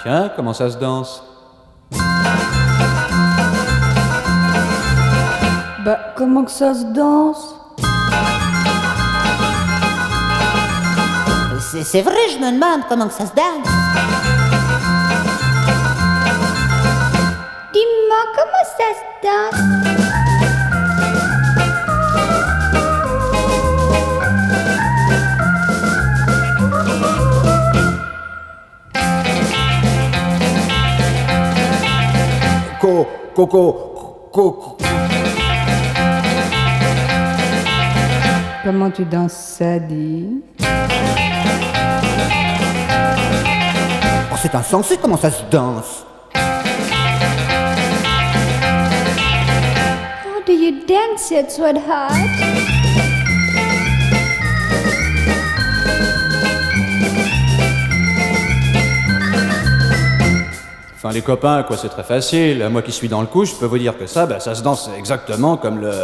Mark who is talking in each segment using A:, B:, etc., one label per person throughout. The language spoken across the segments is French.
A: Tiens, comment ça se danse?
B: Bah, comment que ça se danse?
C: C'est vrai, je me demande comment que ça se danse.
B: Dis-moi, comment ça se danse? Comment tu danses ça, dis?
C: Oh, c'est insensé comment ça se danse.
B: How do you dance it, sweetheart?
A: Enfin, les copains, quoi, c'est très facile. Moi qui suis dans le coup, je peux vous dire que ça, ça se danse exactement comme le...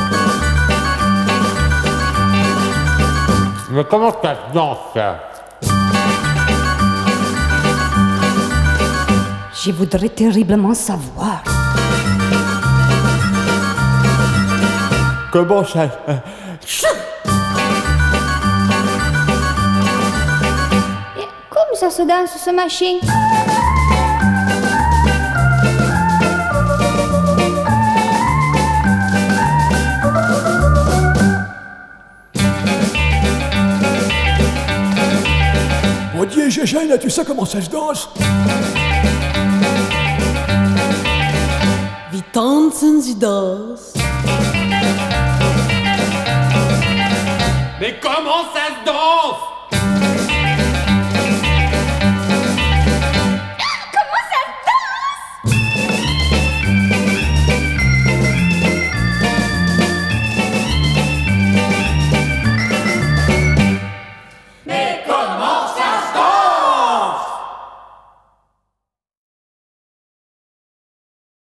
D: Mais comment ça se danse, ça?
B: Je voudrais terriblement savoir.
D: Comment ça...
B: Et comme ça se danse, ce machin?
E: On dit Gégène, tu sais comment ça se danse?
F: Wie tanzen sie das?
D: Mais comment ça se danse?